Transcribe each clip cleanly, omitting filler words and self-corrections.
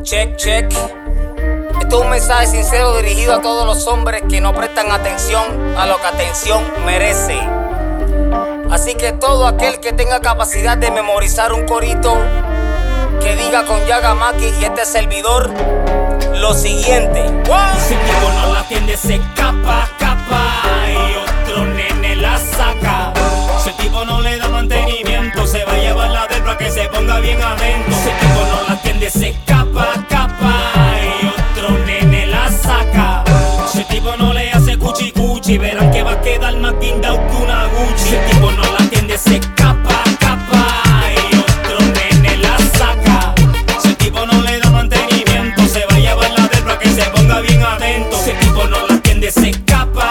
Check, check. Esto es un mensaje sincero dirigido a todos los hombres que no prestan atención a lo que atención merece. Así que todo aquel que tenga capacidad de memorizar un corito que diga con Yaga Maki y este servidor lo siguiente. Si el tipo no la atiende se capa y otro nene la saca. Si el tipo no le da mantenimiento se va a llevar la del para que se ponga bien adentro. Si el tipo no la atiende se capa y otro nene la saca. Si el tipo no le hace cuchi verán que va a quedar más guindao que una Gucci. Si el tipo no la atiende se capa y otro nene la saca. Si el tipo no le da mantenimiento se va a llevar la del para que se ponga bien adentro. Si el tipo no la atiende se capa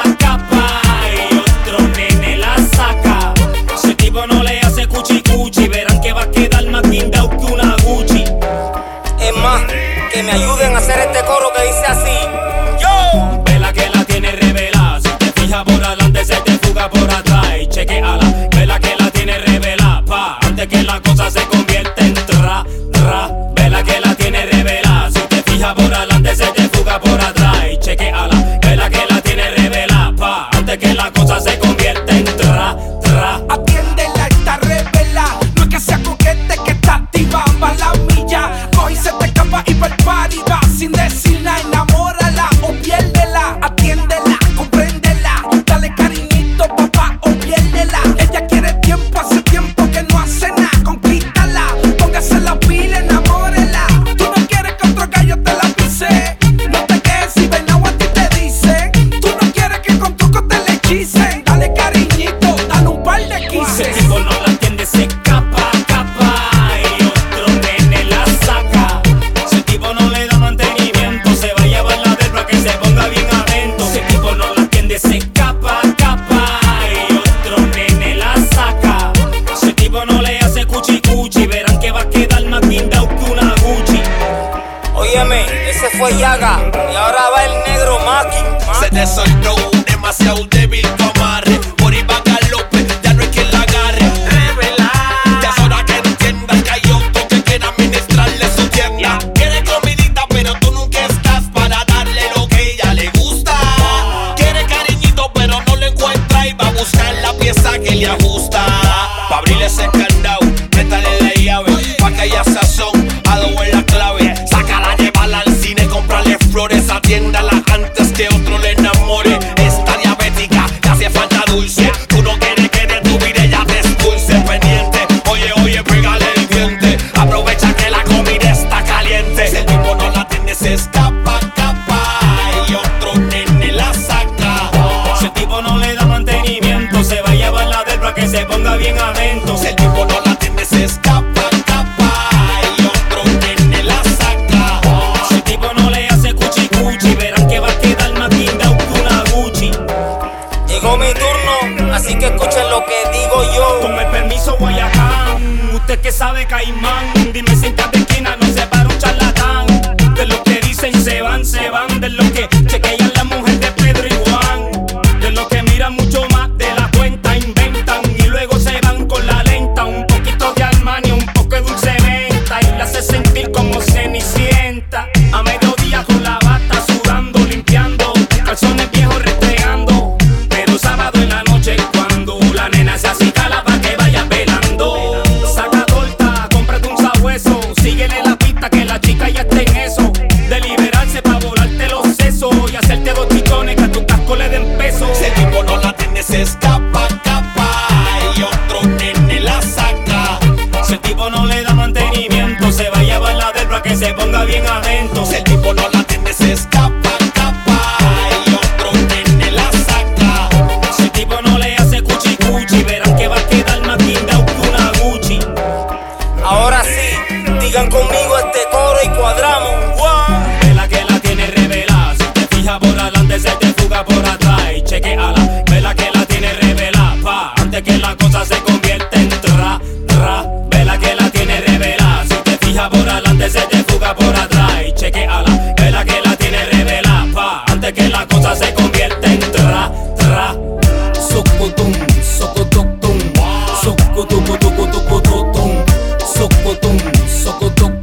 y otro nene la saca. Si el tipo no le hace cuchi verán que va a quedar más guindao que una Gucci. Es más, que me ayuden a hacer este coro que dice así. Yo, vela que la tiene revelada. Si te fijas por adelante se te fuga por atrás. Y chequeala, vela que la tiene revelada, pa, antes que la cosa se convierta en tra. Vela que la tiene revelada. Si te fijas por adelante se te fuga por atrás. Y chequeala, vela que la tiene revelada, pa, antes que la cosa se convierta en tra. Atiéndela, está revela. No es que sea coquete, que está activa, va la milla. Coge y se te escapa y pa'l party va. Sin decir nada, enamórala o piérdela. Atiéndela, compréndela. Dale cariñito, papá, o piérdela. Ella quiere tiempo, hace tiempo que no hace nada. Conquístala, póngase la pila, enamórela. Tú no quieres que otro gallo te la pise. No te quedes si ven agua a ti te dicen. Tú no quieres que con truco te le hechicen. Dale cariñito, dale un par de Si el quises. tipo no la atiende se capa y otro nene la saca. Si el tipo no le da mantenimiento se va a llevar la del para que se ponga bien adentro. Si el tipo no la atiende se capa y otro nene la saca. Si el tipo no le hace cuchi verán que va a quedar más guindao que una Gucci. óyeme, ese fue Yaga y ahora va el negro Maki. Se te soltó demasiado débil tu amarre. Por ahí va galope, ya no hay quien la agarre. Revela, ya es hora que entiendas que hay otro que quiere administrarle su tienda. Quiere comidita pero tú nunca estás para darle lo que ella le gusta. Quiere cariñito pero no lo encuentra y va a buscar la pieza que le ajusta. Pa' abrirle ese candado, métale la llave, pa' que haya sazón, a en la clave. Sácala, llévala al cine, cómprale flores, atiéndala antes que otro le enamore. Está diabética, le hace falta dulce. Tú no quieres que de tu vida ella te expulse. Pendiente, oye, pégale el diente. Aprovecha que la comida está caliente. Si el tipo no la atiende se escapa y otro nene la saca. Si el tipo no le da mantenimiento se va a llevar la del para que se ponga bien adentro. Si el tipo no la atiende se escapa y otro nene la saca. Si el tipo no le hace cuchi verán que va a quedar más guindao que una Gucci. Llegó mi turno, así que escuchen lo que digo yo. Con el permiso Guayacán, usted que sabe Caimán. Dime si en cada esquina no se para un charlatán. De lo que dicen se van, de lo que chequean la mujer de Pedro y Juan. De lo que miran mucho más de la cuenta, inventan y luego se van con la lenta. Un poquito de Armani, un poco de dulce menta y la hace sentir como Cenicienta. A mediodía con la bata sudando, limpiando, calzones viejos restregando. Pero sábado en la noche cuando la nena se acicala pa' que vaya velando. Saca torta, cómprate un sabueso, síguele la pista que la chica ya está en eso. De liberarse pa' volarte los sesos y hacerte dos chichones que a tu casco le den peso. Si el tipo no la atiende se escapa y otro nene la saca. Si el tipo no le da mantenimiento se va a llevar la del para que se ponga bien adentro. Si el tipo no la atiende se escapa y otro nene la saca. Si el tipo no le hace cuchi verán que va a quedar más guindao que una Gucci. Ahora sí, digan conmigo este coro y cuadramos. Vela que la tiene revelada. Si te fijas por adelante se te fuga por atrás. Y chequeala, vela que la tiene revelada, pa, antes que la cosa se convierta en tra. Vela que la tiene revelada. Si te fijas por adelante se te fuga por atrás. Y chequeala, vela que la tiene revelada, pa, antes que la cosa se convierta en tra. Sucutum, sucutuctum, sucutucutucutucutum, sucutum, sucutuc.